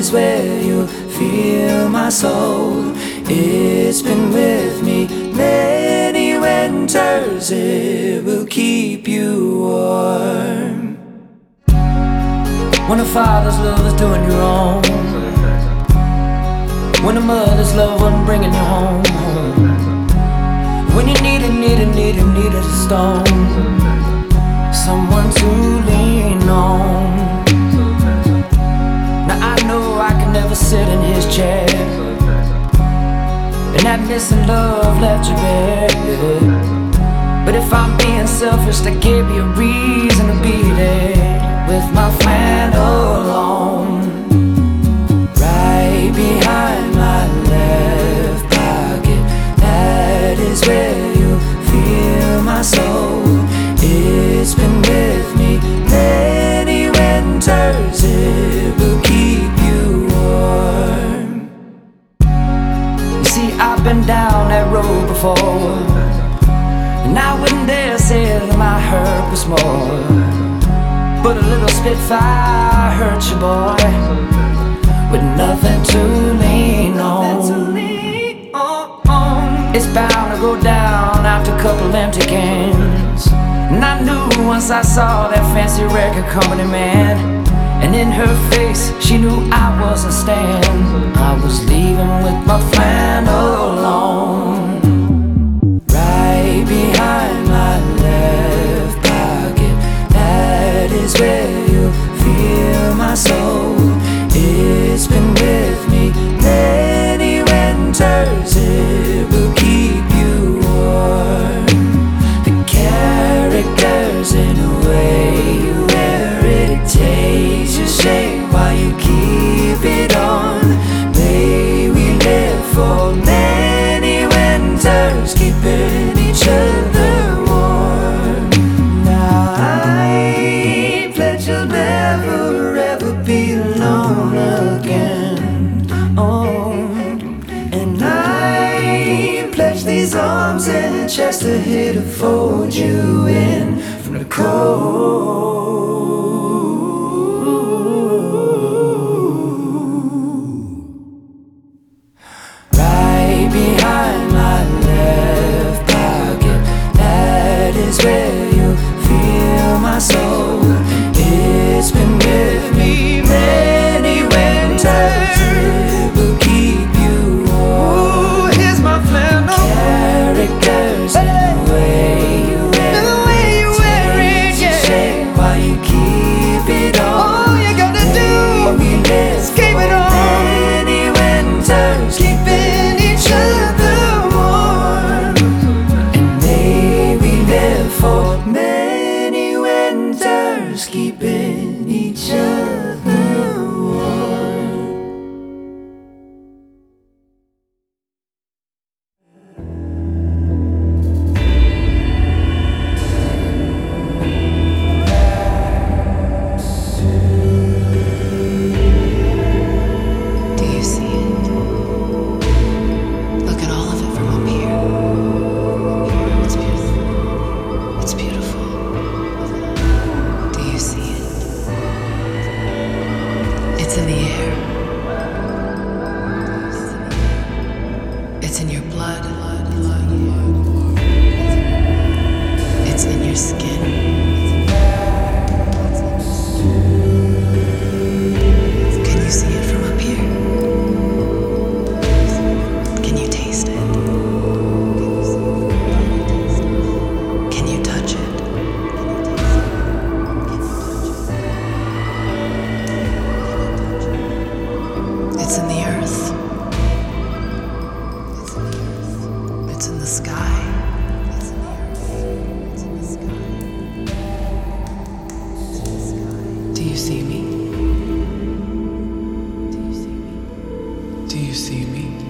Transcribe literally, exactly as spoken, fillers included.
is where you feel my soul. It's been with me many winters, it will keep you warm. When a father's love is doing you wrong, when a mother's love wasn't bringing you home, when you needed, needed, needed, needed a stone, someone to lean on. Now I know I can never sit in his chair, and that missing love left you bare. But if I'm being selfish, that gave me a reason to be there with my flannel on, right behind my left pocket. That is where you feel my soul. It's been with me many winters, it will keep you warm. You see, I've been down that road before, and I wouldn't dare say that my hurt was more, but a little Spitfire hurt you, boy, with nothing to lean on. It's bound to go down after a couple empty cans. And I knew once I saw that fancy record company man, and in her face she knew I wasn't staying. I was leaving with my flannel on, right behind my left pocket. That is where you feel my soul. It's been with me many winters, it will keep you warm. The characters in the way you wear it, it takes your shape while you keep it on. May we live for many winters, keeping each other warm. Now I pledge you'll never ever be alone again. Oh, and I pledge these arms and chest are here to fold you in from the cold. Right behind my left pocket, that is where you feel my soul. It's been with me many winters, it will keep you warm. Here's my flannel. Characters in the way you wear it, yeah. Shape while you keep it on. All you gotta do is keep it on. Many winters, keeping each other warm. And may we live for many winters, keeping each other warm. Do you see it? Look at all of it from up here. It's beautiful. It's beautiful. Do you see it? It's in the air. It's in your blood. It's in your skin. Can you see it from up here? Can you taste it? Can you touch it? It's in the earth. It's in the sky. Do you see me? Do you see me? Do you see me?